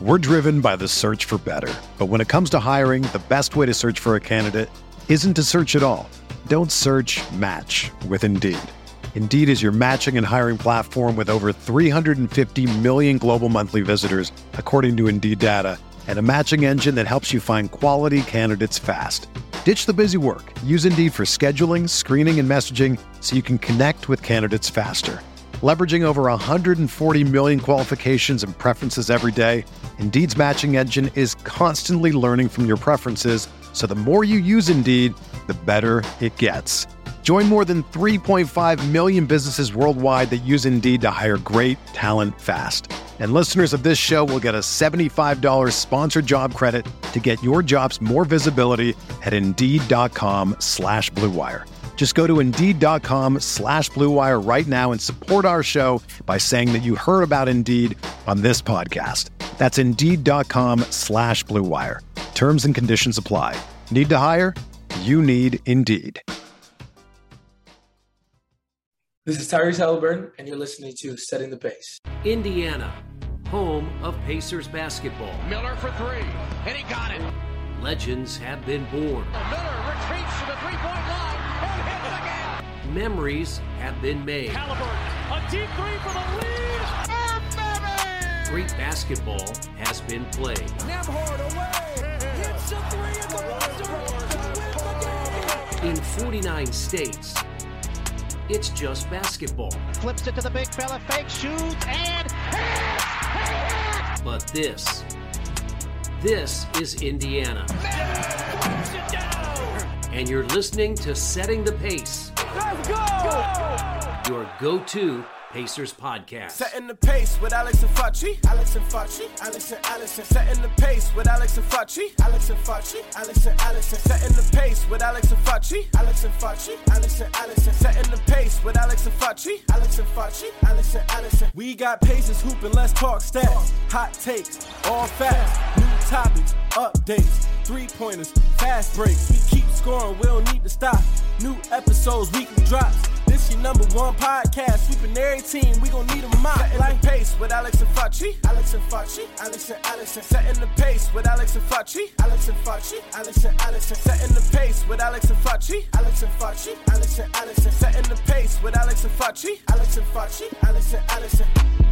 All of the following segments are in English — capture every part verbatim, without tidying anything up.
We're driven by the search for better. But when it comes to hiring, the best way to search for a candidate isn't to search at all. Don't search, match with Indeed. Indeed is your matching and hiring platform with over three hundred fifty million global monthly visitors, according to Indeed data, and a matching engine that helps you find quality candidates fast. Ditch the busy work. Use Indeed for scheduling, screening, and messaging so you can connect with candidates faster. Leveraging over one hundred forty million qualifications and preferences every day, Indeed's matching engine is constantly learning from your preferences, so the more you use Indeed, the better it gets. Join more than three point five million businesses worldwide that use Indeed to hire great talent fast. And listeners of this show will get a seventy-five dollars sponsored job credit to get your jobs more visibility at Indeed.com slash Blue Wire. Just go to Indeed.com slash Blue Wire right now and support our show by saying that you heard about Indeed on this podcast. That's Indeed.com slash Blue Wire. Terms and conditions apply. Need to hire? You need Indeed. This is Tyrese Halliburton, and you're listening to Setting the Pace. Indiana, home of Pacers basketball. Miller for three, and he got it. Legends have been born. Miller retreats to the three-point line and hits again. Memories have been made. Halliburton, a deep three for the lead. Oh, baby! Great basketball has been played. Nembhard away, hits a three at the buzzer to win the game. In forty-nine states, it's just basketball. Flips it to the big fella, fake shoots, and hits! Hits! But this, this is Indiana. It down. And you're listening to Setting the Pace. Let's go! go! Your go-to Pacers podcast. Setting the pace with Alex and Facci. Alex and Facci. Alex and Allison. Setting the pace with Alex and Facci. Alex and Facci. Alex and Allison. Setting the pace with Alex and Facci. Alex and Facci. Alex and Allison. Setting the pace with Alex and Facci. Alex and Facci. Alex and Allison. We got Pacers hooping, let's talk stats. Hot takes, all facts. New topics, updates. Three-pointers, fast breaks. We keep scoring, we don't need to stop. New episodes, weekly drops. This your number one podcast. Sweeping every team, we gon' need a mop. Setting like the pace with Alex and Facci. Alex and Facci. Alex and Allison. Setting the pace with Alex and Facci. Alex and Facci. Alex and Allison. Setting the pace with Alex and Facci. Alex and Facci. Alex and Allison. Setting the pace with Alex and Facci. Alex and Facci. Alex and Allison.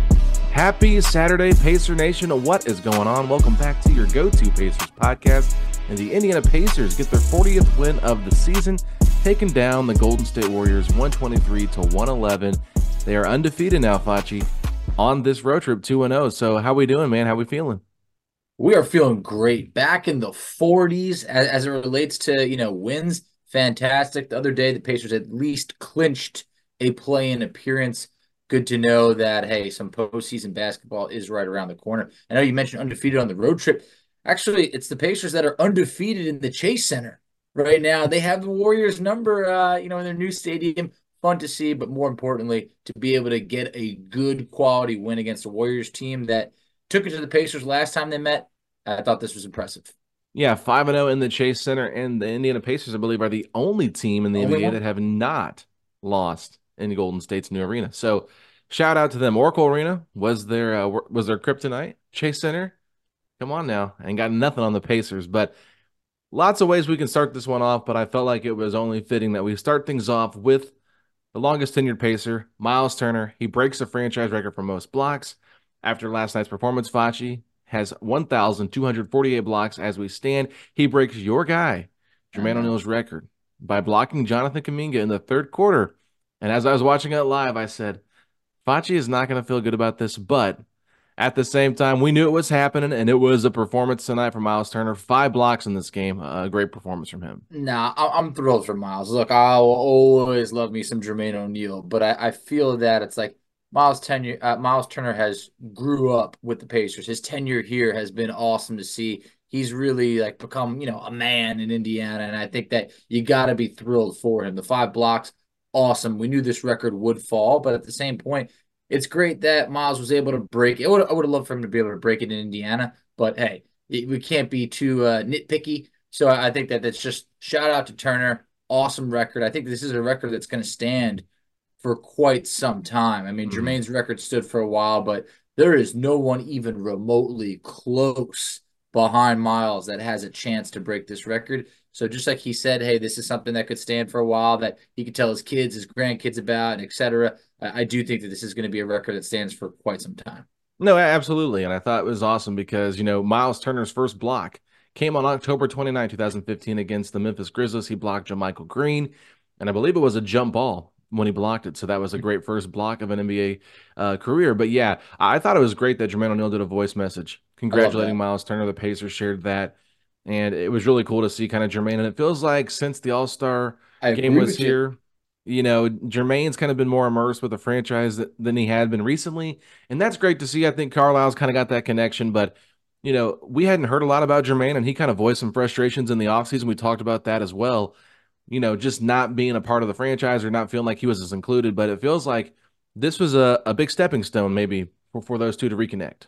Happy Saturday, Pacer Nation. What is going on? Welcome back to your go-to Pacers podcast. And the Indiana Pacers get their fortieth win of the season, taking down the Golden State Warriors one twenty-three to one eleven. They are undefeated now, Facci, on this road trip, two and oh. So how we doing, man? How we feeling? We are feeling great. Back in the forties as, as it relates to, you know, wins. Fantastic. The other day, the Pacers at least clinched a play-in appearance. Good to know that, hey, some postseason basketball is right around the corner. I know you mentioned undefeated on the road trip. Actually, it's the Pacers that are undefeated in the Chase Center right now. They have the Warriors number, uh, you know, in their new stadium. Fun to see, but more importantly, to be able to get a good quality win against the Warriors team that took it to the Pacers last time they met. I thought this was impressive. Yeah, five and oh in the Chase Center, and the Indiana Pacers, I believe, are the only team in the Only N B A one? that have not lost in Golden State's new arena. So shout out to them. Oracle Arena was their uh, was their kryptonite. Chase Center, come on now, and got nothing on the Pacers. But lots of ways we can start this one off, but I felt like it was only fitting that we start things off with the longest tenured Pacer, Miles Turner. He breaks the franchise record for most blocks. After last night's performance, Facci has one thousand two hundred forty-eight blocks as we stand. He breaks your guy, Jermaine O'Neal's record, by blocking Jonathan Kuminga in the third quarter. And as I was watching it live, I said, Facci is not going to feel good about this, but at the same time, we knew it was happening, and it was a performance tonight for Miles Turner. Five blocks in this game. A great performance from him. Nah, I- I'm thrilled for Miles. Look, I'll always love me some Jermaine O'Neal, but I, I feel that it's like Miles tenure, uh, Miles Turner has grew up with the Pacers. His tenure here has been awesome to see. He's really like become, you know, a man in Indiana, and I think that you got to be thrilled for him. The five blocks, awesome. We knew this record would fall, but at the same point, it's great that Miles was able to break it. I would have loved for him to be able to break it in Indiana, but hey, we can't be too uh, nitpicky. So I think that that's just shout out to Turner. Awesome record. I think this is a record that's going to stand for quite some time. I mean, mm-hmm. Jermaine's record stood for a while, but there is no one even remotely close behind Miles that has a chance to break this record. So just like he said, hey, this is something that could stand for a while, that he could tell his kids, his grandkids about, and et cetera. I, I do think that this is going to be a record that stands for quite some time. No, absolutely. And I thought it was awesome because, you know, Miles Turner's first block came on October twenty-ninth, twenty fifteen against the Memphis Grizzlies. He blocked JaMychal Green, and I believe it was a jump ball when he blocked it. So that was a great first block of an N B A uh, career. But yeah, I thought it was great that Jermaine O'Neal did a voice message congratulating Miles Turner. The Pacers shared that. And it was really cool to see kind of Jermaine. And it feels like since the All-Star game was here, you. you know, Jermaine's kind of been more immersed with the franchise than he had been recently. And that's great to see. I think Carlisle's kind of got that connection. But, you know, we hadn't heard a lot about Jermaine, and he kind of voiced some frustrations in the offseason. We talked about that as well. You know, just not being a part of the franchise or not feeling like he was as included. But it feels like this was a, a big stepping stone maybe for, for those two to reconnect.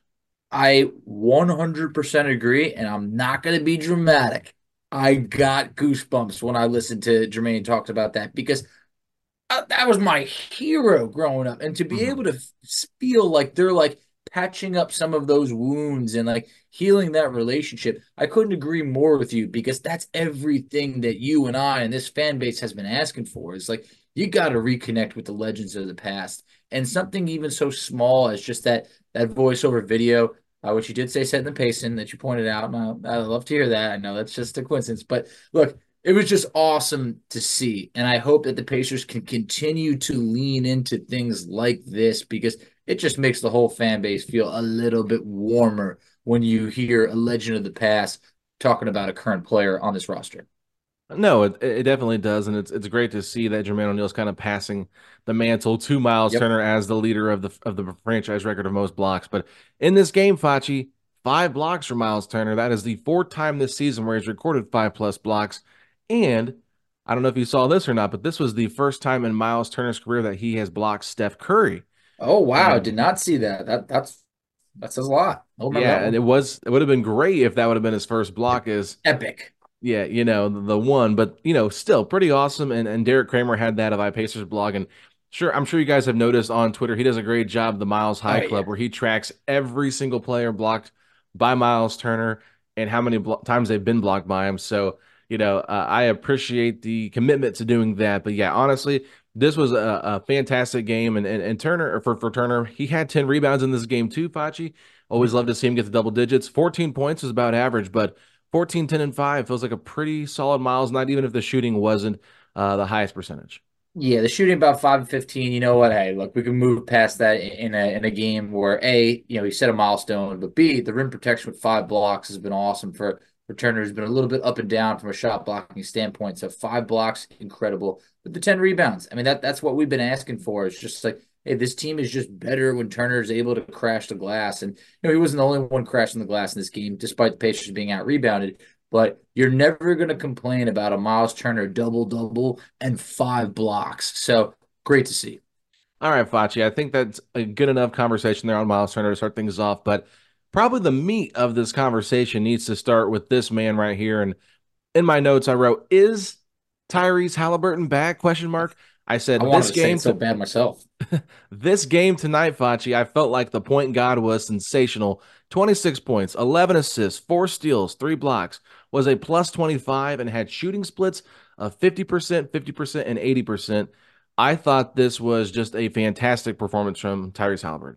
I one hundred percent agree, and I'm not going to be dramatic. I got goosebumps when I listened to Jermaine talk about that, because uh, that was my hero growing up. And to be mm-hmm. able to feel like they're like patching up some of those wounds and like healing that relationship, I couldn't agree more with you, because that's everything that you and I and this fan base has been asking for. Is like, you got to reconnect with the legends of the past. And something even so small as just that that voiceover video, uh, which you did say set in the pacing that you pointed out. And I, I love to hear that. I know that's just a coincidence, but look, it was just awesome to see. And I hope that the Pacers can continue to lean into things like this, because it just makes the whole fan base feel a little bit warmer when you hear a legend of the past talking about a current player on this roster. No, it, it definitely does, and it's it's great to see that Jermaine O'Neal's kind of passing the mantle to Miles yep. Turner as the leader of the of the franchise record of most blocks. But in this game, Facci, five blocks for Miles Turner. That is the fourth time this season where he's recorded five-plus blocks. And I don't know if you saw this or not, but this was the first time in Miles Turner's career that he has blocked Steph Curry. Oh, wow. Um, Did not see that. That that's that says a lot. Yeah, and it was it would have been great if that would have been his first block. Is epic. Yeah, you know, the, the one, but, you know, still pretty awesome. And and Derek Kramer had that of iPacers blog. And sure, I'm sure you guys have noticed on Twitter, he does a great job, the Miles High oh, Club, yeah. where he tracks every single player blocked by Miles Turner and how many blo- times they've been blocked by him. So, you know, uh, I appreciate the commitment to doing that. But yeah, honestly, this was a, a fantastic game. And, and, and Turner, for, for Turner, he had ten rebounds in this game too, Facci. Always love to see him get the double digits. fourteen points is about average, but fourteen, ten, and five feels like a pretty solid Miles, not even if the shooting wasn't uh, the highest percentage. Yeah, the shooting about five and fifteen. You know what? Hey, look, we can move past that in a in a game where A, you know, he set a milestone, but B, the rim protection with five blocks has been awesome for, for Turner. Has been a little bit up and down from a shot blocking standpoint. So five blocks, incredible. With the ten rebounds, I mean, that that's what we've been asking for. It's just like, hey, this team is just better when Turner is able to crash the glass. And, you know, he wasn't the only one crashing the glass in this game, despite the Pacers being out-rebounded. But you're never going to complain about a Miles Turner double-double and five blocks. So, great to see. All right, Facci, I think that's a good enough conversation there on Miles Turner to start things off. But probably the meat of this conversation needs to start with this man right here. And in my notes, I wrote, is Tyrese Halliburton back? Question mark. I said, I this game to so bad myself. This game tonight, Facci, I felt like the point guard was sensational. twenty-six points, eleven assists, four steals, three blocks, was a plus twenty-five and had shooting splits of fifty percent, fifty percent, and eighty percent. I thought this was just a fantastic performance from Tyrese Halliburton.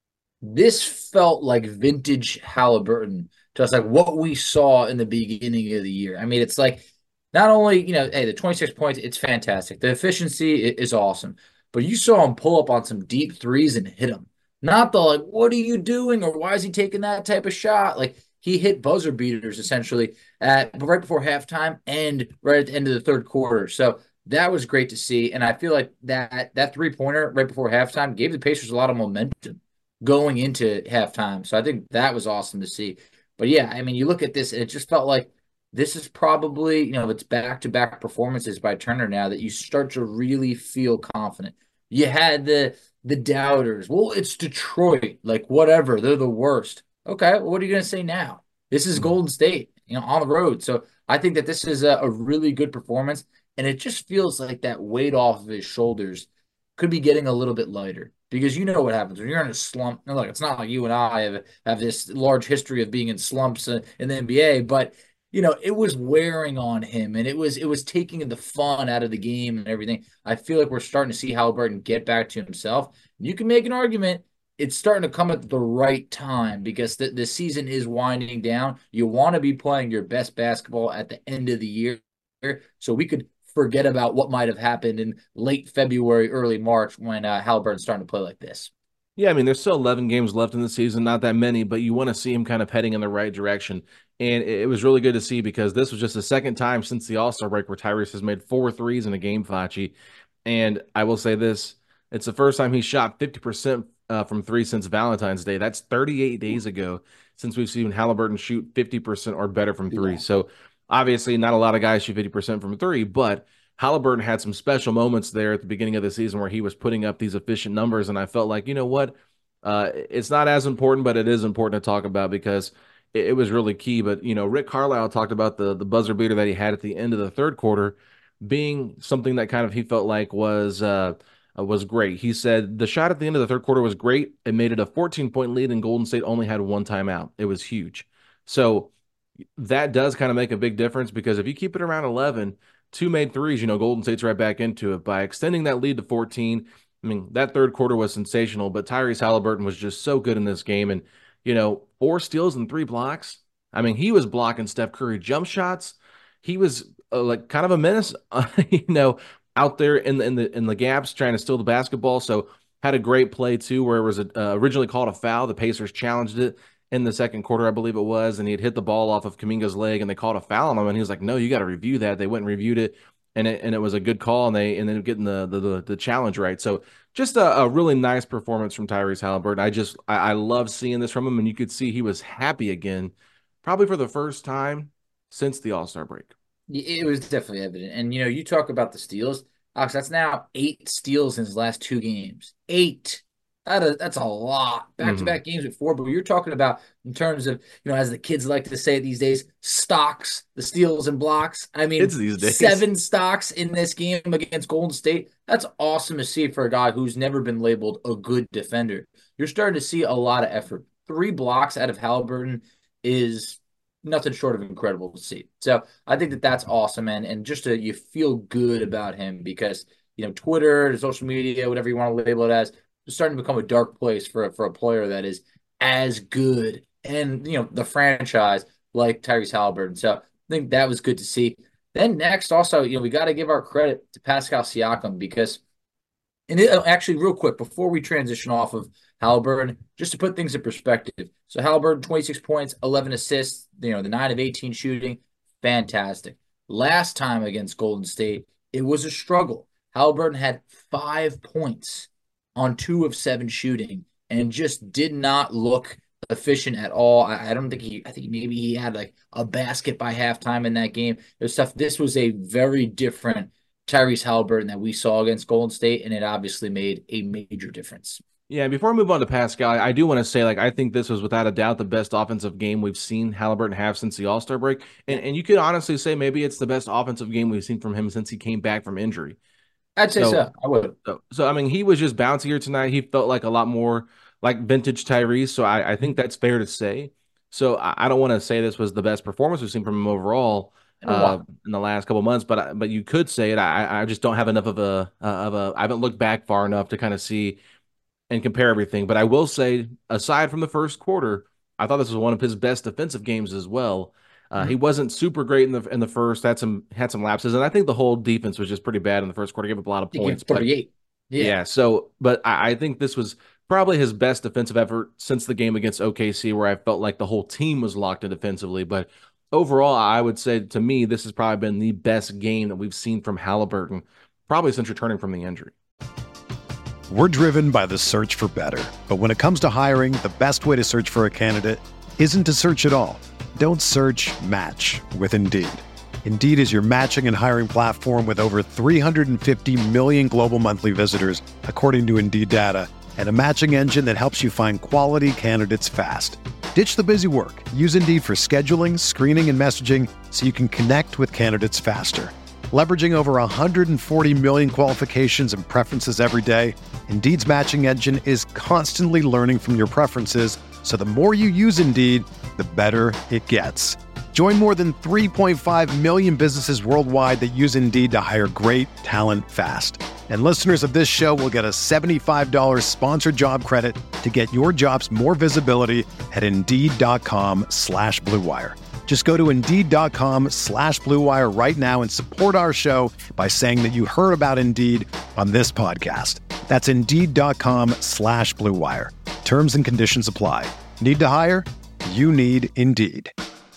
This felt like vintage Halliburton, just like what we saw in the beginning of the year. I mean, it's like, not only, you know, hey, the twenty-six points, it's fantastic. The efficiency is awesome. But you saw him pull up on some deep threes and hit them. Not the, like, what are you doing? Or why is he taking that type of shot? Like, he hit buzzer beaters, essentially, at right before halftime and right at the end of the third quarter. So that was great to see. And I feel like that, that three-pointer right before halftime gave the Pacers a lot of momentum going into halftime. So I think that was awesome to see. But, yeah, I mean, you look at this, and it just felt like this is probably, you know, it's back-to-back performances by Turner now that you start to really feel confident. You had the the doubters. Well, it's Detroit. Like, whatever. They're the worst. Okay, well, what are you going to say now? This is Golden State, you know, on the road. So I think that this is a, a really good performance, and it just feels like that weight off of his shoulders could be getting a little bit lighter. because you know what happens when you're in a slump. Now, look, it's not like you and I have, have this large history of being in slumps in the N B A, but you know, it was wearing on him, and it was it was taking the fun out of the game and everything. I feel like we're starting to see Haliburton get back to himself. You can make an argument it's starting to come at the right time because the, the season is winding down. You want to be playing your best basketball at the end of the year, so we could forget about what might have happened in late February, early March when uh, Haliburton's starting to play like this. Yeah, I mean, there's still eleven games left in the season, not that many, but you want to see him kind of heading in the right direction. And it was really good to see because this was just the second time since the All-Star break where Tyrese has made four threes in a game, Facci. And I will say this, it's the first time he shot fifty percent uh, from three since Valentine's Day. That's thirty-eight days ago since we've seen Haliburton shoot fifty percent or better from three. Yeah. So obviously not a lot of guys shoot fifty percent from three, but Haliburton had some special moments there at the beginning of the season where he was putting up these efficient numbers, and I felt like, you know what, uh, it's not as important, but it is important to talk about because it, it was really key. But, you know, Rick Carlisle talked about the, the buzzer beater that he had at the end of the third quarter being something that kind of he felt like was uh, was great. He said the shot at the end of the third quarter was great. It made it a fourteen-point lead, and Golden State only had one timeout. It was huge. So that does kind of make a big difference because if you keep it around eleven, two made threes, you know, Golden State's right back into it. By extending that lead to fourteen, I mean, that third quarter was sensational, but Tyrese Haliburton was just so good in this game. And, you know, four steals and three blocks. I mean, he was blocking Steph Curry jump shots. He was uh, like kind of a menace, uh, you know, out there in the, in the in the gaps trying to steal the basketball. So had a great play, too, where it was a, uh, originally called a foul. The Pacers challenged it in the second quarter, I believe it was, and he had hit the ball off of Kuminga's leg, and they called a foul on him, and he was like, no, you got to review that. They went and reviewed it, and it, and it was a good call, and they ended up getting the, the, the, the challenge right. So just a, a really nice performance from Tyrese Haliburton. I just, I, I love seeing this from him, and you could see he was happy again, probably for the first time since the All-Star break. It was definitely evident. And, you know, you talk about the steals. Alex, that's now eight steals in his last two games. Eight. That is, that's a lot. Back-to-back mm-hmm. games with four. But you're talking about in terms of, you know, as the kids like to say these days, stocks, the steals and blocks. I mean, it's these days. Seven stocks in this game against Golden State. That's awesome to see for a guy who's never been labeled a good defender. You're starting to see a lot of effort. Three blocks out of Haliburton is nothing short of incredible to see. So I think that that's awesome. And, and just to, you feel good about him because, you know, Twitter, social media, whatever you want to label it as, it's starting to become a dark place for, for a player that is as good and, you know, the franchise like Tyrese Haliburton. So I think that was good to see. Then next also, you know, we got to give our credit to Pascal Siakam because, and it, actually real quick, before we transition off of Haliburton, just to put things in perspective. So Haliburton, twenty-six points, eleven assists, you know, the nine of eighteen shooting, fantastic. Last time against Golden State, it was a struggle. Haliburton had five points on two of seven shooting and just did not look efficient at all. I, I don't think he, I think maybe he had like a basket by halftime in that game. There's stuff. This was a very different Tyrese Haliburton that we saw against Golden State, and it obviously made a major difference. Yeah, before we move on to Pascal, I do want to say, like, I think this was without a doubt the best offensive game we've seen Haliburton have since the All-Star break. And, and you could honestly say maybe it's the best offensive game we've seen from him since he came back from injury. I'd say so. so. I would. So, so, I mean, he was just bouncier tonight. He felt like a lot more like vintage Tyrese. So I, I think that's fair to say. So I, I don't want to say this was the best performance we've seen from him overall uh, in the last couple of months, but but you could say it. I, I just don't have enough of a uh, of a. I haven't looked back far enough to kind of see and compare everything. But I will say, aside from the first quarter, I thought this was one of his best defensive games as well. Uh, mm-hmm. He wasn't super great in the in the first. Had some had some lapses, and I think the whole defense was just pretty bad in the first quarter. Gave up a lot of points. thirty-eight. But, yeah. yeah. So, but I, I think this was probably his best defensive effort since the game against O K C, where I felt like the whole team was locked in defensively. But overall, I would say to me, this has probably been the best game that we've seen from Haliburton, probably since returning from the injury. We're driven by the search for better, but when it comes to hiring, the best way to search for a candidate isn't to search at all. Don't search, match with Indeed. Indeed is your matching and hiring platform with over three hundred fifty million global monthly visitors, according to Indeed data, and a matching engine that helps you find quality candidates fast. Ditch the busy work. Use Indeed for scheduling, screening, and messaging so you can connect with candidates faster. Leveraging over one hundred forty million qualifications and preferences every day, Indeed's matching engine is constantly learning from your preferences, so the more you use Indeed, the better it gets. Join more than three point five million businesses worldwide that use Indeed to hire great talent fast. And listeners of this show will get a seventy-five dollars sponsored job credit to get your jobs more visibility at Indeed.com slash Blue Wire. Just go to Indeed.com slash Blue Wire right now and support our show by saying that you heard about Indeed on this podcast. That's Indeed.com slash Blue Wire. Terms and conditions apply. Need to hire? You need Indeed.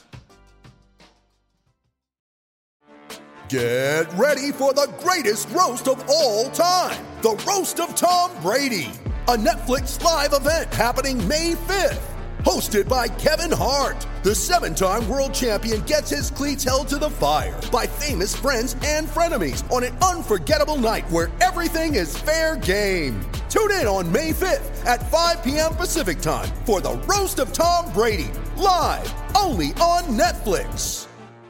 Get ready for the greatest roast of all time, the Roast of Tom Brady, a Netflix live event happening May fifth. Hosted by Kevin Hart, the seven-time world champion gets his cleats held to the fire by famous friends and frenemies on an unforgettable night where everything is fair game. Tune in on May fifth at five p.m. Pacific time for the Roast of Tom Brady, live only on Netflix.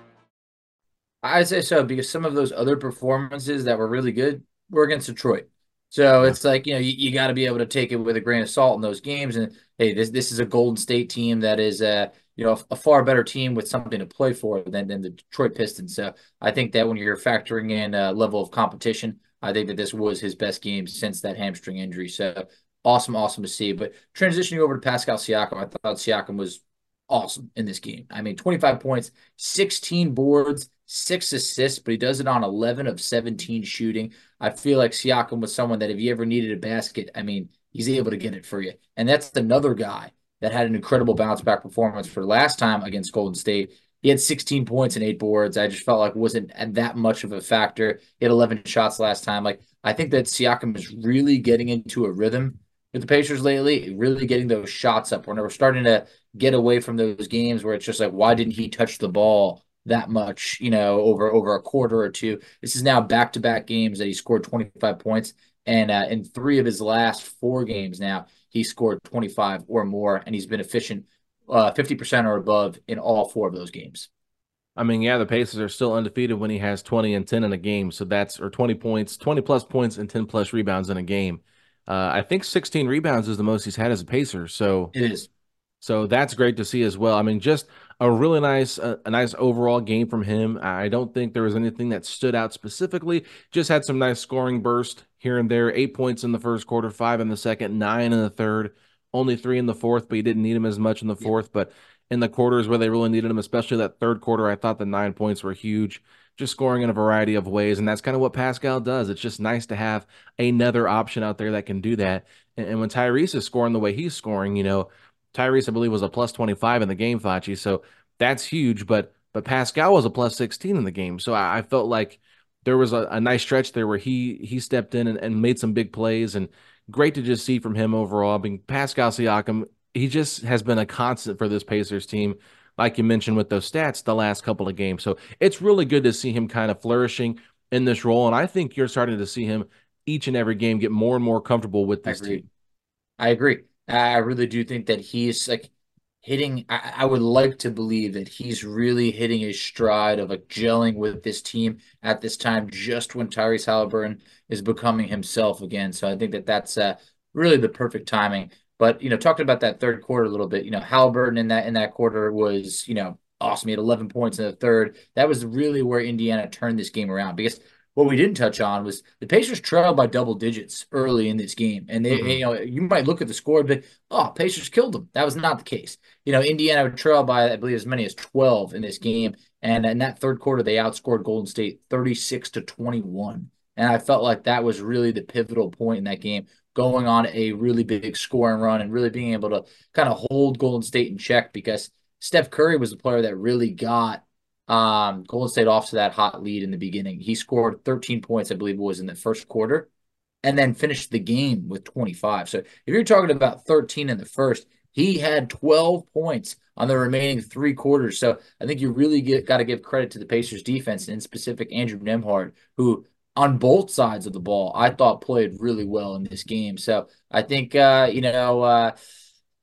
I say so because some of those other performances that were really good were against Detroit. So it's like, you know, you, you got to be able to take it with a grain of salt in those games. And hey, this this is a Golden State team that is, uh, you know, a, a far better team with something to play for than, than the Detroit Pistons. So I think that when you're factoring in a level of competition, I think that this was his best game since that hamstring injury. So awesome, awesome to see. But transitioning over to Pascal Siakam, I thought Siakam was awesome in this game. I mean, twenty-five points, sixteen boards, six assists, but he does it on eleven of seventeen shooting. I feel like Siakam was someone that if you ever needed a basket, I mean, he's able to get it for you. And that's another guy that had an incredible bounce back performance for last time against Golden State. He had sixteen points and eight boards. I just felt like it wasn't that much of a factor. He had eleven shots last time. Like, I think that Siakam is really getting into a rhythm with the Pacers lately, really getting those shots up. When we're starting to get away from those games where it's just like, why didn't he touch the ball that much, you know, over over a quarter or two? This is now back-to-back games that he scored twenty-five points, and uh, in three of his last four games now, he scored twenty-five or more, and he's been efficient uh, fifty percent or above in all four of those games. I mean, yeah, the Pacers are still undefeated when he has twenty and ten in a game, so that's, or twenty points, twenty-plus points and ten-plus rebounds in a game. Uh, I think sixteen rebounds is the most he's had as a Pacer, so it is. So that's great to see as well. I mean, just a really nice, uh, a nice overall game from him. I don't think there was anything that stood out specifically. Just had some nice scoring burst here and there. Eight points in the first quarter, five in the second, nine in the third, only three in the fourth, but you didn't need him as much in the fourth. Yeah. But in the quarters where they really needed him, especially that third quarter, I thought the nine points were huge. Just scoring in a variety of ways, and that's kind of what Pascal does. It's just nice to have another option out there that can do that. And, and when Tyrese is scoring the way he's scoring, you know, Tyrese, I believe, was a plus twenty-five in the game, Facci, so that's huge, but but Pascal was a plus sixteen in the game, so I, I felt like there was a, a nice stretch there where he he stepped in and, and made some big plays, and great to just see from him overall. I mean, Pascal Siakam, he just has been a constant for this Pacers team, like you mentioned with those stats the last couple of games, so it's really good to see him kind of flourishing in this role, and I think you're starting to see him each and every game get more and more comfortable with this I agree. team. I agree. I really do think that he's like hitting. I, I would like to believe that he's really hitting his stride of like gelling with this team at this time, just when Tyrese Haliburton is becoming himself again. So I think that that's uh, really the perfect timing. But, you know, talking about that third quarter a little bit, you know, Haliburton in that in that quarter was, you know, awesome. He had eleven points in the third. That was really where Indiana turned this game around, because what we didn't touch on was the Pacers trailed by double digits early in this game. And they, mm-hmm. you know, you might look at the score, but, oh, Pacers killed them. That was not the case. You know, Indiana would trail by, I believe, as many as twelve in this game. And in that third quarter, they outscored Golden State thirty-six to twenty-one. And I felt like that was really the pivotal point in that game, going on a really big scoring run and really being able to kind of hold Golden State in check, because Steph Curry was the player that really got Um, Golden State off to that hot lead in the beginning. He scored thirteen points, I believe it was, in the first quarter, and then finished the game with twenty-five. So if you're talking about thirteen in the first, he had twelve points on the remaining three quarters. So I think you really get, got to give credit to the Pacers defense, and in specific Andrew Nembhard, who on both sides of the ball, I thought played really well in this game. So I think, uh, you know, uh,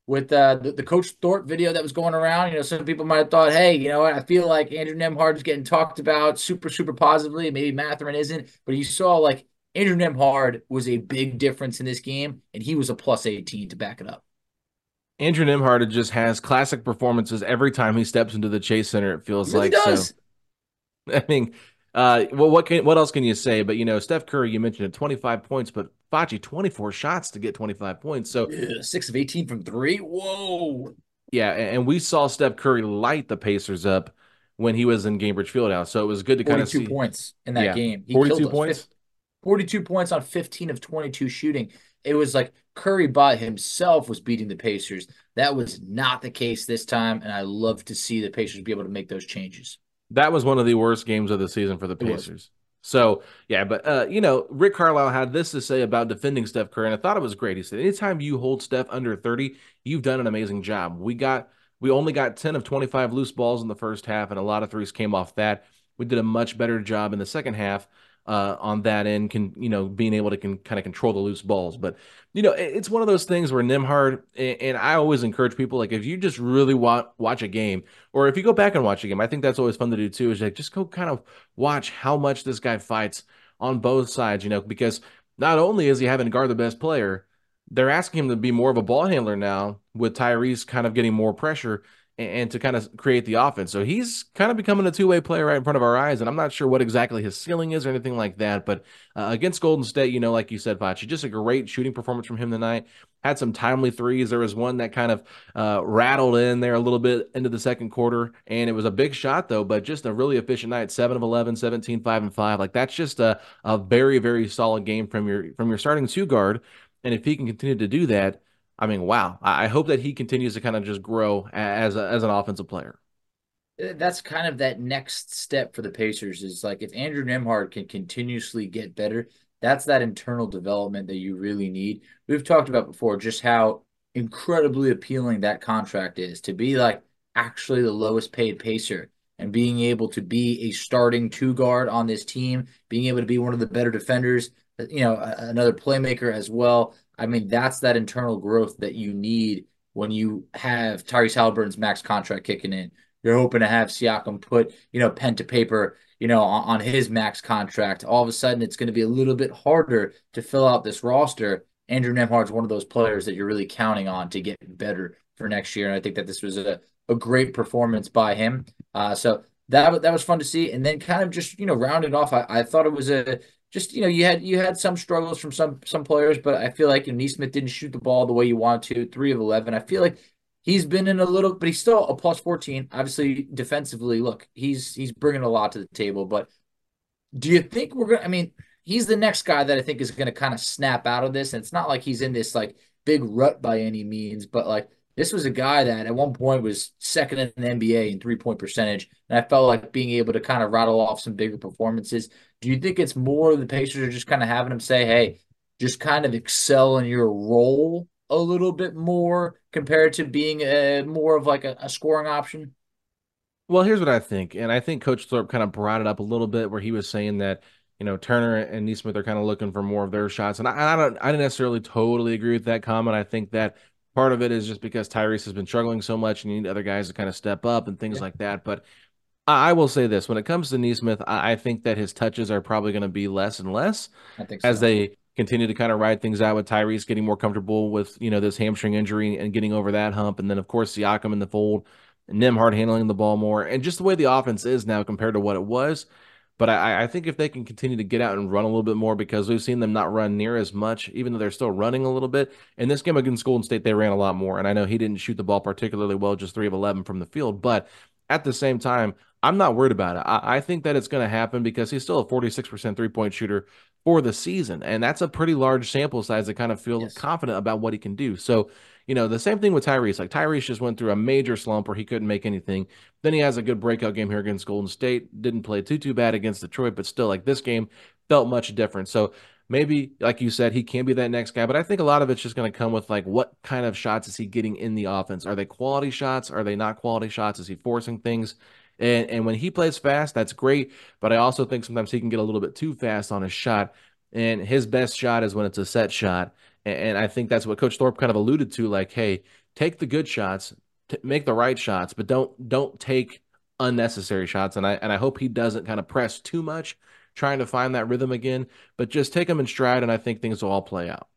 with uh, the, the Coach Thorpe video that was going around. You know, some people might have thought, hey, you know what? I feel like Andrew Nembhard is getting talked about super, super positively. Maybe Mathurin isn't. But you saw, like, Andrew Nembhard was a big difference in this game, and he was a plus eighteen to back it up. Andrew Nembhard just has classic performances every time he steps into the Chase Center, it feels He really like. does. So, I mean, uh, well, what can what else can you say? But, you know, Steph Curry, you mentioned it, twenty-five points, but Facci, twenty-four shots to get twenty-five points. So Ugh, six of eighteen from three. Whoa. yeah, and we saw Steph Curry light the Pacers up when he was in Gainbridge Fieldhouse. So it was good to kind of see. forty-two points in that Yeah, game. He forty-two killed us. points. forty-two points on fifteen of twenty-two shooting. It was like Curry by himself was beating the Pacers. That was not the case this time, and I love to see the Pacers be able to make those changes. That was one of the worst games of the season for the Pacers. So, yeah, but, uh, you know, Rick Carlisle had this to say about defending Steph Curry, and I thought it was great. He said, anytime you hold Steph under thirty, you've done an amazing job. We got, we only got ten of twenty-five loose balls in the first half, and a lot of threes came off that. We did a much better job in the second half uh, on that end, can, you know, being able to can, kind of control the loose balls. But, you know, it, it's one of those things where Nembhard, and, and I always encourage people, like, if you just really want watch a game, or if you go back and watch a game, I think that's always fun to do too, is like just go kind of watch how much this guy fights on both sides, you know, because not only is he having to guard the best player, they're asking him to be more of a ball handler now with Tyrese kind of getting more pressure and to kind of create the offense. So he's kind of becoming a two-way player right in front of our eyes, and I'm not sure what exactly his ceiling is or anything like that, but uh, against Golden State, you know, like you said, Facci, just a great shooting performance from him tonight. Had some timely threes. There was one that kind of uh, rattled in there a little bit into the second quarter, and it was a big shot, though, but just a really efficient night, seven of eleven, seventeen, five, and five. Like, that's just a, a very, very solid game from your from your starting two guard, and if he can continue to do that, I mean, wow. I hope that he continues to kind of just grow as a, as an offensive player. That's kind of that next step for the Pacers is like if Andrew Nembhard can continuously get better, that's that internal development that you really need. We've talked about before just how incredibly appealing that contract is to be like actually the lowest paid Pacer and being able to be a starting two guard on this team, being able to be one of the better defenders, you know, another playmaker as well. I mean, that's that internal growth that you need when you have Tyrese Halliburton's max contract kicking in. You're hoping to have Siakam put, you know, pen to paper, you know, on, on his max contract. All of a sudden, it's going to be a little bit harder to fill out this roster. Andrew Nembhard's one of those players that you're really counting on to get better for next year. And I think that this was a, a great performance by him. Uh, so that, that was fun to see. And then kind of just, you know, rounded off, I, I thought it was a, Just, you know, you had you had some struggles from some some players, but I feel like you know, Nesmith didn't shoot the ball the way you want to. Three of eleven. I feel like he's been in a little, but he's still a plus fourteen. Obviously, defensively, look, he's he's bringing a lot to the table. But do you think we're gonna? I mean, he's the next guy that I think is going to kind of snap out of this. And it's not like he's in this like big rut by any means, but like this was a guy that at one point was second in the N B A in three-point percentage. And I felt like being able to kind of rattle off some bigger performances. Do you think it's more the Pacers are just kind of having him say, hey, just kind of excel in your role a little bit more compared to being a, more of like a, a scoring option? Well, here's what I think. And I think Coach Thorpe kind of brought it up a little bit where he was saying that, you know, Turner and Nesmith are kind of looking for more of their shots. And I, I don't, I didn't necessarily totally agree with that comment. I think that part of it is just because Tyrese has been struggling so much and you need other guys to kind of step up and things yeah. like that. But I, I will say this, when it comes to Nesmith, I, I think that his touches are probably going to be less and less I think so. as they continue to kind of ride things out with Tyrese getting more comfortable with, you know, this hamstring injury and getting over that hump. And then, of course, Siakam in the fold, Nembhard handling the ball more, and just the way the offense is now compared to what it was. But I, I think if they can continue to get out and run a little bit more, because we've seen them not run near as much, even though they're still running a little bit. In this game against Golden State, they ran a lot more. And I know he didn't shoot the ball particularly well, just three of eleven from the field. But at the same time, I'm not worried about it. I, I think that it's going to happen because he's still a forty-six percent three-point shooter for the season. And that's a pretty large sample size to kind of feel yes. confident about what he can do. So, you know, the same thing with Tyrese. Like, Tyrese just went through a major slump where he couldn't make anything. Then he has a good breakout game here against Golden State. Didn't play too, too bad against Detroit, but still, like, this game felt much different. So maybe, like you said, he can be that next guy. But I think a lot of it's just going to come with, like, what kind of shots is he getting in the offense? Are they quality shots? Are they not quality shots? Is he forcing things? And, and when he plays fast, that's great. But I also think sometimes he can get a little bit too fast on his shot. And his best shot is when it's a set shot. And, and I think that's what Coach Thorpe kind of alluded to, like, hey, take the good shots, t- make the right shots, but don't don't take unnecessary shots. And I and I hope he doesn't kind of press too much, trying to find that rhythm again, but just take them in stride, and I think things will all play out.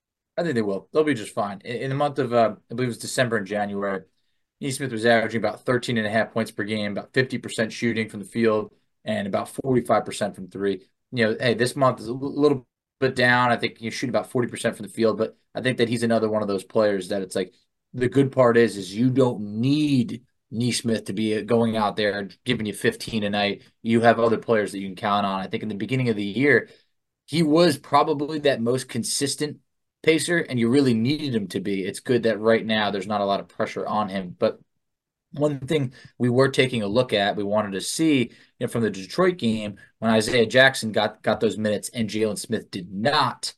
I think they will. They'll be just fine. In, in the month of, uh, I believe it was December and January, Nesmith was averaging about thirteen and a half points per game, about fifty percent shooting from the field, and about forty-five percent from three. You know, hey, this month is a little bit down. I think you shoot about forty percent from the field, but I think that he's another one of those players that it's like, the good part is, is you don't need Nesmith to be going out there and giving you fifteen a night. You have other players that you can count on. I think in the beginning of the year, he was probably that most consistent pacer, and you really needed him to be. It's good that right now there's not a lot of pressure on him. But one thing we were taking a look at, we wanted to see, you know, from the Detroit game, when Isaiah Jackson got, got those minutes and Jalen Smith did not.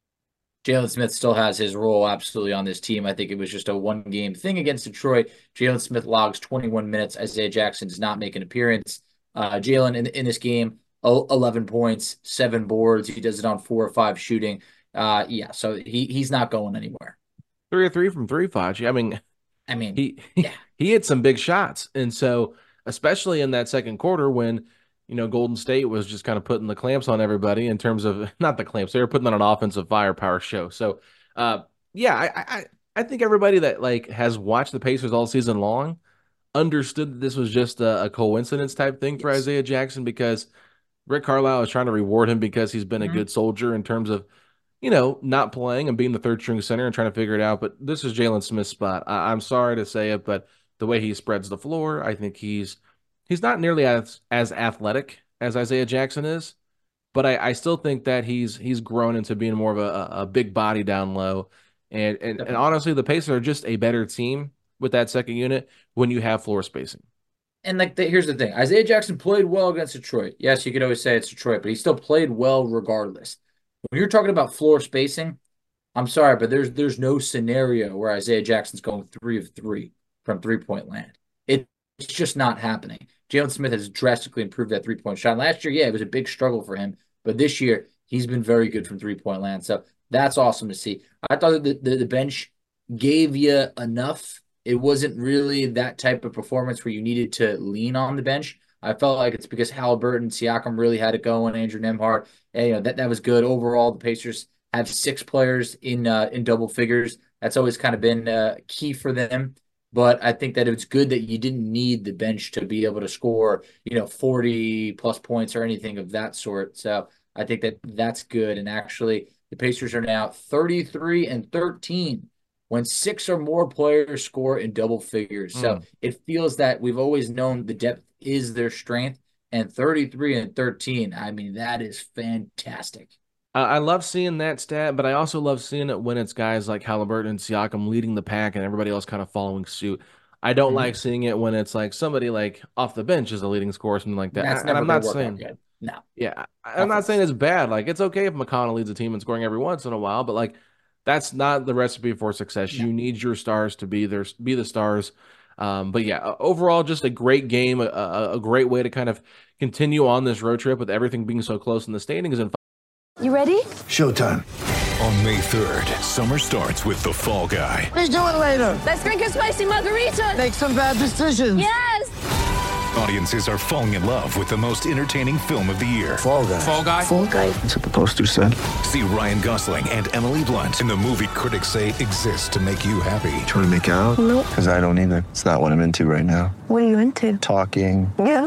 Jalen Smith still has his role absolutely on this team. I think it was just a one-game thing against Detroit. Jalen Smith logs twenty-one minutes. Isaiah Jackson does not make an appearance. Uh, Jalen in, in this game, eleven points, seven boards. He does it on four or five shooting. Uh, yeah, so he he's not going anywhere. Three or three from three, Fachi. I mean, I mean, he yeah. he hit some big shots, and so especially in that second quarter when, you know, Golden State was just kind of putting the clamps on everybody in terms of, not the clamps, they were putting on an offensive firepower show. So, uh, yeah, I, I I think everybody that like has watched the Pacers all season long understood that this was just a, a coincidence type thing for yes. Isaiah Jackson, because Rick Carlisle is trying to reward him because he's been mm-hmm. a good soldier in terms of, you know, not playing and being the third string center and trying to figure it out. But this is Jalen Smith's spot. I, I'm sorry to say it, but the way he spreads the floor, I think he's he's not nearly as as athletic as Isaiah Jackson is, but I, I still think that he's he's grown into being more of a, a big body down low. And, and and honestly, the Pacers are just a better team with that second unit when you have floor spacing. And like, the, here's the thing: Isaiah Jackson played well against Detroit. Yes, you could always say it's Detroit, but he still played well regardless. When you're talking about floor spacing, I'm sorry, but there's there's no scenario where Isaiah Jackson's going three of three from three-point land. It, it's just not happening. Jalen Smith has drastically improved that three-point shot. Last year, yeah, it was a big struggle for him, but this year he's been very good from three-point land. So that's awesome to see. I thought that the, the, the bench gave you enough. It wasn't really that type of performance where you needed to lean on the bench. I felt like it's because Halliburton, Siakam really had it going, Andrew Nembhard. And, you know, that, that was good. Overall, the Pacers have six players in uh, in double figures. That's always kind of been uh, key for them. But I think that it's good that you didn't need the bench to be able to score, you know, forty plus points or anything of that sort. So I think that that's good. And actually, the Pacers are now thirty-three and thirteen when six or more players score in double figures. Mm. So it feels that we've always known the depth is their strength. And thirty-three and thirteen, I mean, that is fantastic. I love seeing that stat, but I also love seeing it when it's guys like Halliburton and Siakam leading the pack and everybody else kind of following suit. I don't mm-hmm. like seeing it when it's like somebody like off the bench is a leading scorer or something like that. That's and never I'm not work saying, out good. No. Yeah, I'm not saying it's bad. Like, it's okay if McConnell leads a team and scoring every once in a while, but like, that's not the recipe for success. No. You need your stars to be there, be the stars. Um, but yeah, overall, just a great game, a, a great way to kind of continue on this road trip with everything being so close in the standings. And you ready? Showtime. On May third, summer starts with The Fall Guy. Let's do it later. Let's drink a spicy margarita. Make some bad decisions. Yes. Audiences are falling in love with the most entertaining film of the year. Fall Guy. Fall Guy. Fall Guy. That's what the poster said. See Ryan Gosling and Emily Blunt in the movie critics say exists to make you happy. Trying to make it out? Nope. Because I don't either. It's not what I'm into right now. What are you into? Talking. Yeah.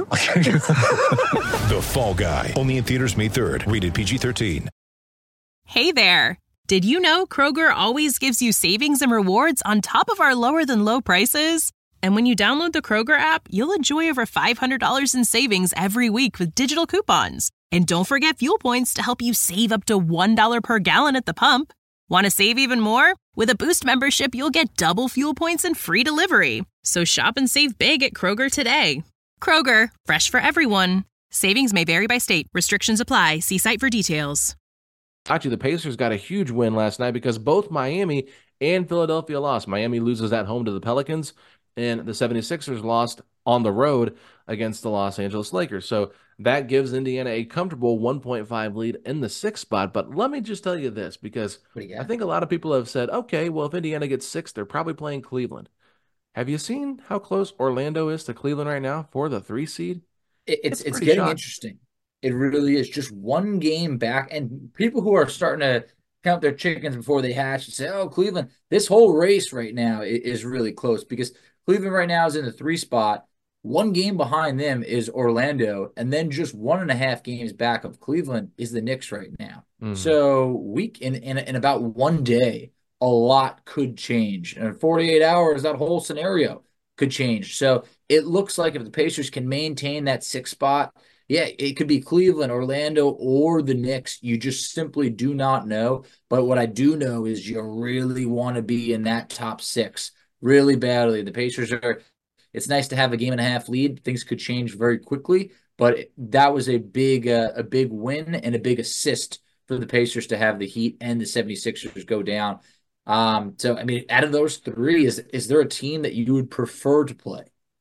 The Fall Guy. Only in theaters May third. Rated P G thirteen. Hey there. Did you know Kroger always gives you savings and rewards on top of our lower than low prices? And when you download the Kroger app, you'll enjoy over five hundred dollars in savings every week with digital coupons. And don't forget fuel points to help you save up to one dollar per gallon at the pump. Want to save even more? With a Boost membership, you'll get double fuel points and free delivery. So shop and save big at Kroger today. Kroger, fresh for everyone. Savings may vary by state. Restrictions apply. See site for details. Actually, the Pacers got a huge win last night because both Miami and Philadelphia lost. Miami loses at home to the Pelicans, and the seventy-sixers lost on the road against the Los Angeles Lakers. So that gives Indiana a comfortable one point five lead in the sixth spot. But let me just tell you this, because I think a lot of people have said, okay, well, if Indiana gets six, they're probably playing Cleveland. Have you seen how close Orlando is to Cleveland right now for the three seed? It, it's it's, it's getting shot. interesting. It really is. Just one game back. And people who are starting to count their chickens before they hatch and say, oh, Cleveland, this whole race right now is really close, because Cleveland right now is in the three spot. One game behind them is Orlando, and then just one and a half games back of Cleveland is the Knicks right now. Mm-hmm. So week in, in in about one day, a lot could change. And in forty-eight hours, that whole scenario could change. So it looks like if the Pacers can maintain that sixth spot, yeah, it could be Cleveland, Orlando, or the Knicks. You just simply do not know. But what I do know is you really want to be in that top six really badly. The Pacers are – it's nice to have a game and a half lead. Things could change very quickly, but that was a big uh, a big win and a big assist for the Pacers to have the Heat and the seventy-sixers go down. Um, so, I mean, out of those three, is is there a team that you would prefer to play?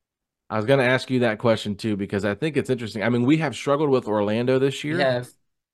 I was going to ask you that question too, because I think it's interesting. I mean, we have struggled with Orlando this year. We have.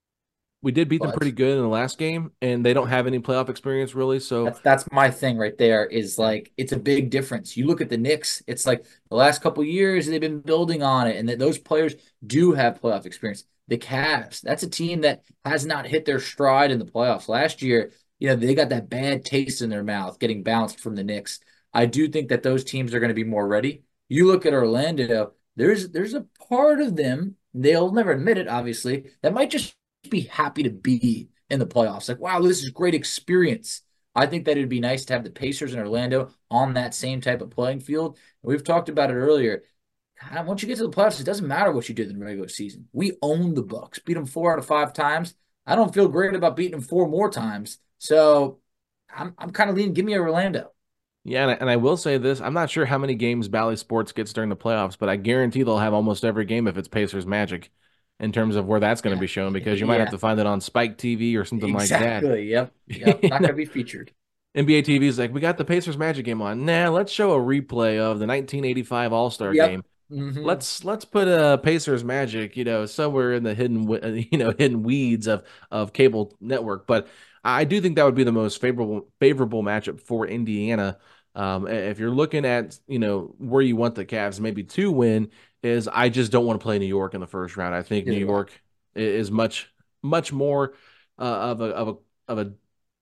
We did beat them pretty good in the last game, and they don't have any playoff experience really. So that's, that's my thing right there is like, it's a big difference. You look at the Knicks, it's like the last couple of years they've been building on it, and that those players do have playoff experience. The Cavs, that's a team that has not hit their stride in the playoffs. Last year, you know, they got that bad taste in their mouth getting bounced from the Knicks. I do think that those teams are going to be more ready. You look at Orlando, there's there's a part of them, they'll never admit it, obviously, that might just be happy to be in the playoffs. Like, wow, this is great experience. I think that it'd be nice to have the Pacers and Orlando on that same type of playing field. And we've talked about it earlier. God, once you get to the playoffs, it doesn't matter what you did in the regular season. We own the Bucks, beat them four out of five times. I don't feel great about beating them four more times. So I'm I'm kind of leaning, give me Orlando. Yeah, and I, and I will say this. I'm not sure how many games Bally Sports gets during the playoffs, but I guarantee they'll have almost every game if it's Pacers Magic, in terms of where that's going to yeah. be shown, because you might yeah. have to find it on Spike T V or something exactly. like that. Exactly, yep. yep. Not going to be featured. N B A T V is like, we got the Pacers Magic game on. Nah, let's show a replay of the nineteen eighty-five All-Star yep. game. Mm-hmm. Let's let's put a Pacers Magic, you know, somewhere in the hidden, you know, hidden weeds of of cable network. But I do think that would be the most favorable favorable matchup for Indiana. Um, if you're looking at, you know, where you want the Cavs maybe to win, is I just don't want to play New York in the first round. I think yeah. New York is much much more uh, of a of a of a.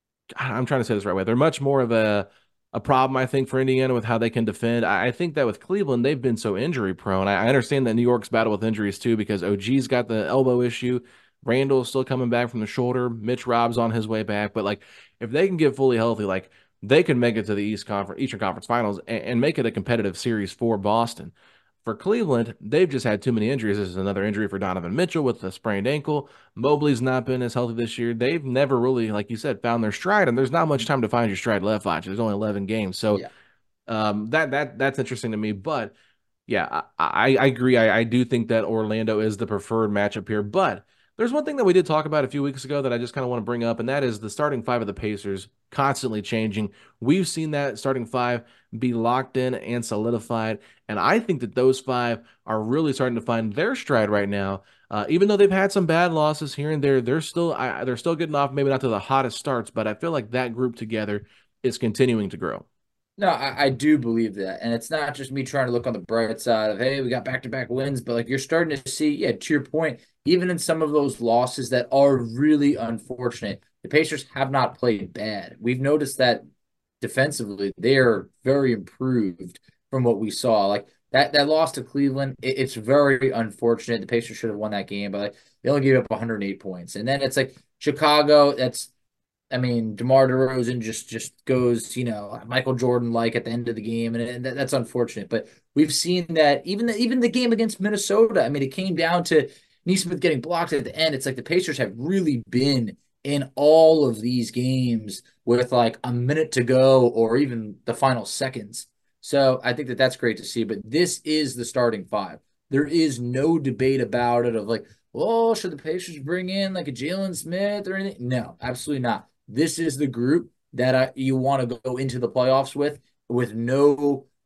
I'm trying to say this the right way. They're much more of a a problem, I think, for Indiana with how they can defend. I think that with Cleveland, they've been so injury prone. I understand that New York's battle with injuries too, because O G's got the elbow issue. Randall's still coming back from the shoulder. Mitch Robb's on his way back. But like, if they can get fully healthy, like they can make it to the East Conference, Eastern Conference Finals and, and make it a competitive series for Boston. For Cleveland, they've just had too many injuries. This is another injury for Donovan Mitchell with a sprained ankle. Mobley's not been as healthy this year. They've never really, like you said, found their stride, and there's not much time to find your stride left, Foch. There's only eleven games. So yeah. um, that that that's interesting to me. But, yeah, I, I agree. I, I do think that Orlando is the preferred matchup here. But there's one thing that we did talk about a few weeks ago that I just kind of want to bring up, and that is the starting five of the Pacers constantly changing. We've seen that starting five be locked in and solidified, and I think that those five are really starting to find their stride right now. Uh, even though they've had some bad losses here and there, they're still I, they're still getting off, maybe not to the hottest starts, but I feel like that group together is continuing to grow. No, I, I do believe that. And it's not just me trying to look on the bright side of, hey, we got back-to-back wins, but like you're starting to see, yeah, to your point, even in some of those losses that are really unfortunate, the Pacers have not played bad. We've noticed that defensively, they're very improved from what we saw. Like that that loss to Cleveland, it, it's very unfortunate. The Pacers should have won that game, but like, they only gave up one hundred eight points. And then it's like Chicago, that's I mean, DeMar DeRozan just just goes, you know, Michael Jordan-like at the end of the game, and, and that, that's unfortunate. But we've seen that even the, even the game against Minnesota, I mean, it came down to Nesmith getting blocked at the end. It's like the Pacers have really been in all of these games with like a minute to go or even the final seconds. So I think that that's great to see. But this is the starting five. There is no debate about it of like, oh, should the Pacers bring in like a Jalen Smith or anything? No, absolutely not. This is the group that uh, you want to go into the playoffs with, with no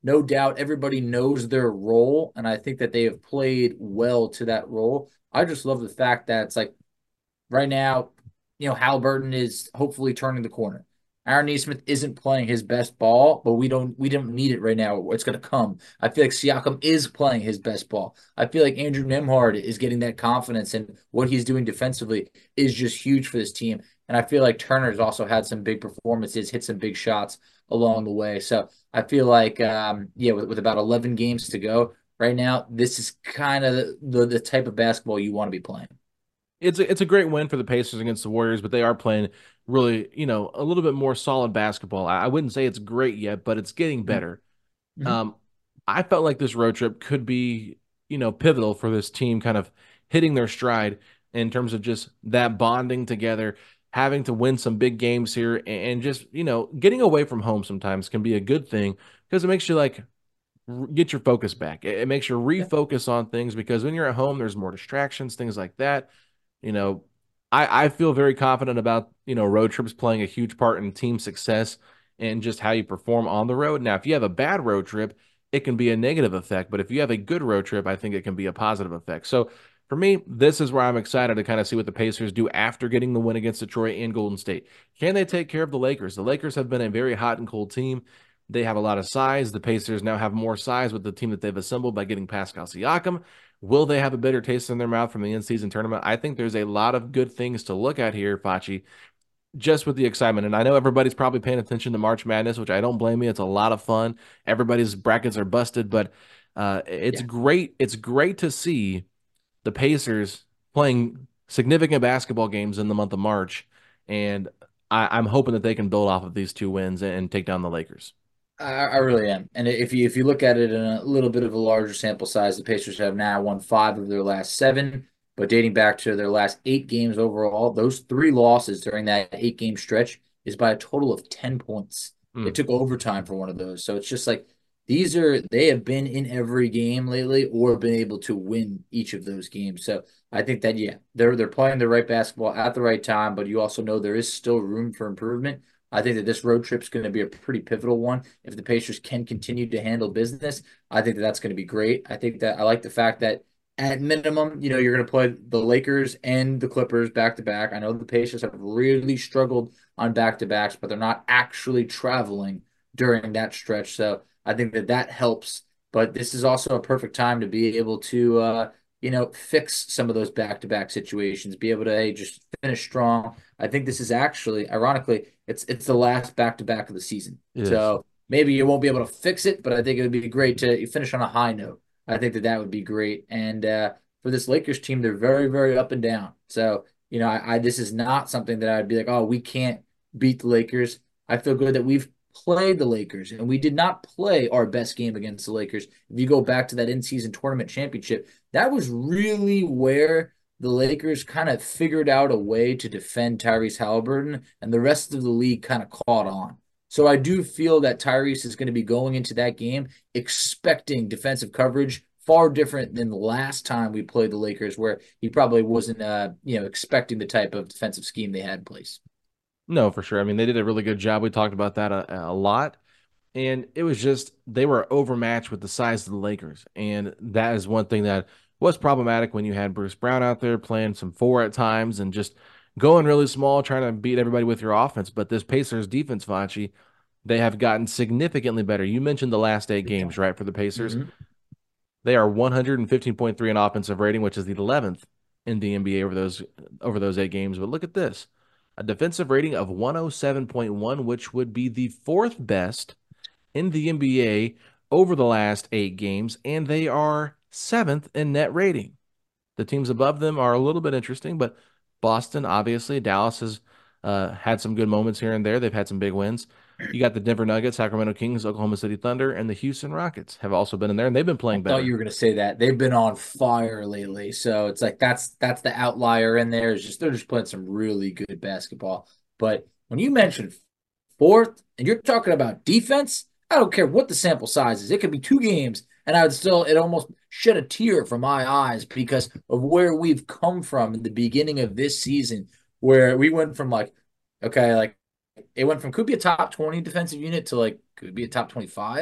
no doubt everybody knows their role, and I think that they have played well to that role. I just love the fact that it's like right now, you know, Halliburton is hopefully turning the corner. Aaron Nesmith isn't playing his best ball, but we don't we don't need it right now. It's going to come. I feel like Siakam is playing his best ball. I feel like Andrew Nembhard is getting that confidence, and what he's doing defensively is just huge for this team. And I feel like Turner's also had some big performances, hit some big shots along the way. So I feel like, um, yeah, with, with about eleven games to go right now, this is kind of the, the, the type of basketball you want to be playing. It's a, it's a great win for the Pacers against the Warriors, but they are playing really, you know, a little bit more solid basketball. I, I wouldn't say it's great yet, but it's getting better. Mm-hmm. Um, I felt like this road trip could be, you know, pivotal for this team kind of hitting their stride in terms of just that bonding together, having to win some big games here, and just, you know, getting away from home sometimes can be a good thing because it makes you like get your focus back. It, it makes you refocus on things, because when you're at home, there's more distractions, things like that. You know, I, I feel very confident about, you know, road trips playing a huge part in team success and just how you perform on the road. Now, if you have a bad road trip, it can be a negative effect. But if you have a good road trip, I think it can be a positive effect. So for me, this is where I'm excited to kind of see what the Pacers do after getting the win against Detroit and Golden State. Can they take care of the Lakers? The Lakers have been a very hot and cold team. They have a lot of size. The Pacers now have more size with the team that they've assembled by getting Pascal Siakam. Will they have a bitter taste in their mouth from the in-season tournament? I think there's a lot of good things to look at here, Facci, just with the excitement. And I know everybody's probably paying attention to March Madness, which I don't blame you. It's a lot of fun. Everybody's brackets are busted, but uh, it's yeah. great. It's great to see the Pacers playing significant basketball games in the month of March. And I, I'm hoping that they can build off of these two wins and, and take down the Lakers. I, I really am. And if you if you look at it in a little bit of a larger sample size, the Pacers have now won five of their last seven, but dating back to their last eight games overall, those three losses during that eight-game stretch is by a total of ten points. Mm. It took overtime for one of those. So it's just like these are – they have been in every game lately or been able to win each of those games. So I think that, yeah, they're they're playing the right basketball at the right time, but you also know there is still room for improvement. I think that this road trip is going to be a pretty pivotal one. If the Pacers can continue to handle business, I think that that's going to be great. I think that I like the fact that at minimum, you know, you're going to play the Lakers and the Clippers back to back. I know the Pacers have really struggled on back to backs, but they're not actually traveling during that stretch. So I think that that helps. But this is also a perfect time to be able to, uh, you know, fix some of those back to back situations, be able to hey, just finish strong. I think this is actually, ironically, it's it's the last back to back of the season. Yes. So maybe you won't be able to fix it, but I think it would be great to finish on a high note. I think that that would be great. And uh, for this Lakers team, they're very, very up and down. So, you know, I, I this is not something that I'd be like, oh, we can't beat the Lakers. I feel good that we've played the Lakers, and we did not play our best game against the Lakers. If you go back to that in-season tournament championship, that was really where the Lakers kind of figured out a way to defend Tyrese Halliburton, and the rest of the league kind of caught on. So I do feel that Tyrese is going to be going into that game expecting defensive coverage far different than the last time we played the Lakers, where he probably wasn't, uh, you know, expecting the type of defensive scheme they had in place. No, for sure. I mean, they did a really good job. We talked about that a, a lot. And it was just, they were overmatched with the size of the Lakers. And that is one thing that was problematic when you had Bruce Brown out there playing some four at times and just going really small, trying to beat everybody with your offense. But this Pacers defense, Facci, they have gotten significantly better. You mentioned the last eight games, right, for the Pacers. Mm-hmm. They are one fifteen point three in offensive rating, which is the eleventh in the N B A over those over those eight games. But look at this. A defensive rating of one oh seven point one, which would be the fourth best in the N B A over the last eight games, and they are seventh in net rating. The teams above them are a little bit interesting, but Boston, obviously, Dallas has uh, had some good moments here and there. They've had some big wins. You got the Denver Nuggets, Sacramento Kings, Oklahoma City Thunder, and the Houston Rockets have also been in there, and they've been playing better. I thought you were going to say that. They've been on fire lately. So it's like that's that's the outlier in there. It's just they're just playing some really good basketball. But when you mentioned fourth, and you're talking about defense, I don't care what the sample size is. It could be two games, and I would still, it almost shed a tear from my eyes because of where we've come from in the beginning of this season, where we went from like, okay, like, it went from could be a top twenty defensive unit to like could be a top twenty-five.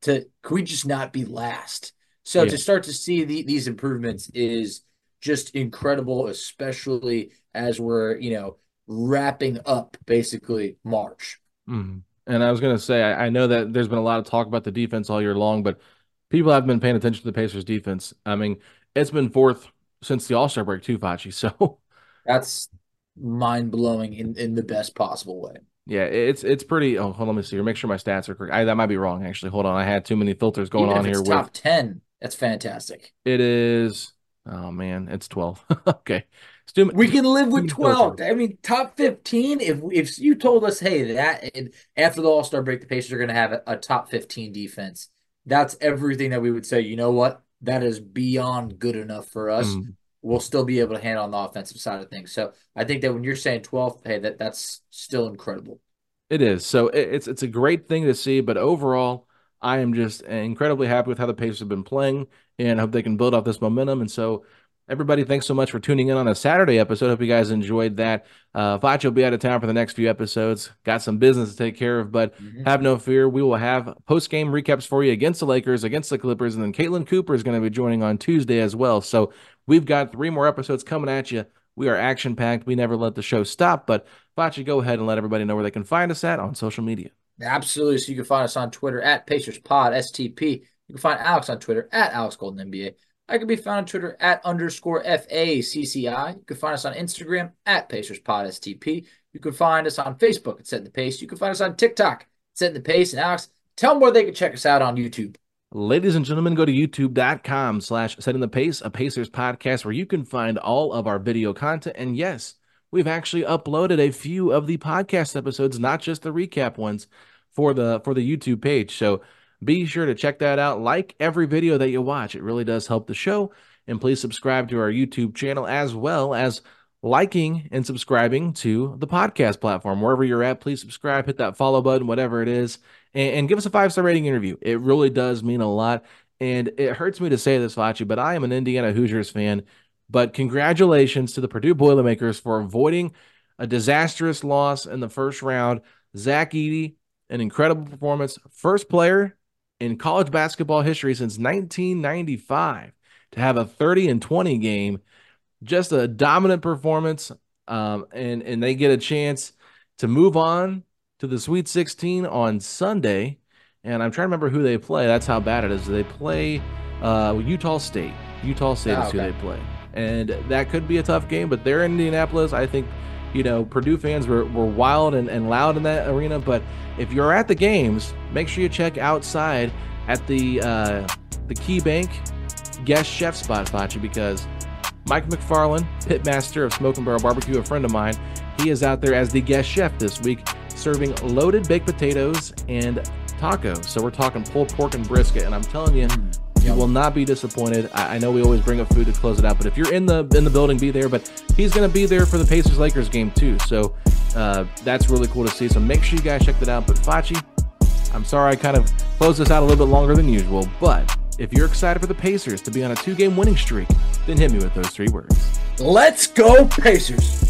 to can we just not be last? So Yeah. to start to see the, these improvements is just incredible, especially as we're, you know, wrapping up basically March. Mm-hmm. And I was going to say, I, I know that there's been a lot of talk about the defense all year long, but people have been paying attention to the Pacers defense. I mean, it's been fourth since the All-Star break too, Facci. So that's mind-blowing in, in the best possible way. Yeah, it's it's pretty. Oh, hold on, let me see here. Make sure my stats are correct. I, that might be wrong, actually. Hold on, I had too many filters going Even on if here. It's with, top ten. That's fantastic. It is. Oh man, it's twelve. Okay, it's too, we can live with twelve. Filters. I mean, top fifteen. If if you told us, hey, that after the All-Star break, the Pacers are going to have a, a top fifteen defense, that's everything that we would say. You know what? That is beyond good enough for us. Mm. We'll still be able to handle on the offensive side of things. So I think that when you're saying twelve, hey, that that's still incredible. It is. So it, it's it's a great thing to see. But overall, I am just incredibly happy with how the Pacers have been playing, and I hope they can build off this momentum. And so, everybody, thanks so much for tuning in on a Saturday episode. Hope you guys enjoyed that. Uh, Facci will be out of town for the next few episodes. Got some business to take care of, but mm-hmm. have no fear. We will have post-game recaps for you against the Lakers, against the Clippers, and then Caitlin Cooper is going to be joining on Tuesday as well. So we've got three more episodes coming at you. We are action-packed. We never let the show stop, but Facci, go ahead and let everybody know where they can find us at on social media. Absolutely. So you can find us on Twitter at PacersPod, S T P. You can find Alex on Twitter at Alex Golden N B A. I can be found on Twitter at underscore F A C C I. You can find us on Instagram at PacersPod S T P. You can find us on Facebook at Setting the Pace. You can find us on TikTok at Setting the Pace. And Alex, tell them where they can check us out on YouTube. Ladies and gentlemen, go to youtube.com slash Setting the Pace, a Pacers podcast where you can find all of our video content. And yes, we've actually uploaded a few of the podcast episodes, not just the recap ones, for the for the YouTube page. So be sure to check that out. Like every video that you watch. It really does help the show. And please subscribe to our YouTube channel as well as liking and subscribing to the podcast platform. Wherever you're at, please subscribe, hit that follow button, whatever it is, and, and give us a five-star rating interview. It really does mean a lot. And it hurts me to say this, Facci, but I am an Indiana Hoosiers fan. But congratulations to the Purdue Boilermakers for avoiding a disastrous loss in the first round. Zach Edey, an incredible performance. First player in college basketball history since nineteen ninety-five to have a thirty and twenty game. Just a dominant performance, um, and, and they get a chance to move on to the Sweet sixteen on Sunday. And I'm trying to remember who they play. That's how bad it is. They play uh, Utah State. Utah State oh, is who okay. they play. And that could be a tough game, but they're in Indianapolis. I think, you know, Purdue fans were, were wild and, and loud in that arena. But if you're at the games, make sure you check outside at the uh, the Key Bank guest chef spot, Facci, because Mike McFarland, pitmaster of Smoke and Barrel Barbecue, a friend of mine, he is out there as the guest chef this week, serving loaded baked potatoes and tacos. So we're talking pulled pork and brisket, and I'm telling you, you will not be disappointed. I, I know we always bring up food to close it out, but if you're in the in the building, be there. But he's going to be there for the Pacers-Lakers game too, so uh, that's really cool to see. So make sure you guys check that out. But Facci, I'm sorry I kind of closed this out a little bit longer than usual, but if you're excited for the Pacers to be on a two-game winning streak, then hit me with those three words. Let's go, Pacers!